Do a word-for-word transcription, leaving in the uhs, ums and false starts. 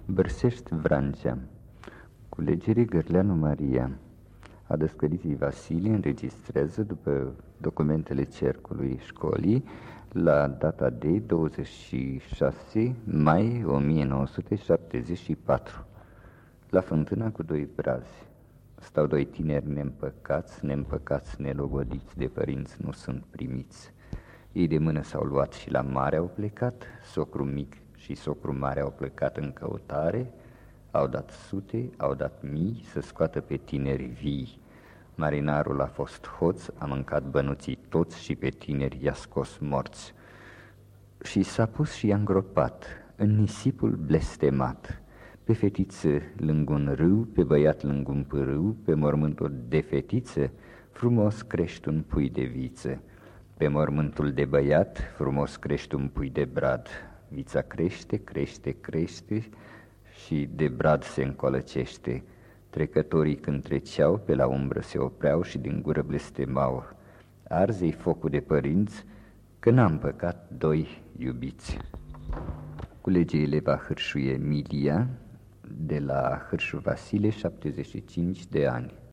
Bărsești, Vrancea. Culegere Gărleanu Maria. Adăscăriții Vasilie înregistrează după documentele cercului școlii la data de douăzeci și șase mai o mie nouă sute șaptezeci și patru. La fântâna cu doi brazi stau doi tineri neîmpăcați, neîmpăcați, nelogodiți de părinți nu sunt primiți. Ei de mână s-au luat și la mare au plecat, socru mic și socru mare au plecat în căutare, au dat sute, au dat mii să scoată pe tineri vii. Marinarul a fost hoț, a mâncat bănuții toți și pe tineri i-a scos morți. Și s-a pus și i-a îngropat în nisipul blestemat, pe fetiță lângă un râu, pe băiat lângă un pârâu, pe mormântul de fetiță frumos crește un pui de viță, pe mormântul de băiat frumos crește un pui de brad. Vița crește, crește, crește și de brad se încolăcește. Trecătorii când treceau, pe la umbră se opreau și din gură blestemau. Arze-i focul de părinți, că n-am păcat doi iubiți. Culege eleva Hârșu Emilia, de la Hârșu Vasile, șaptezeci și cinci de ani.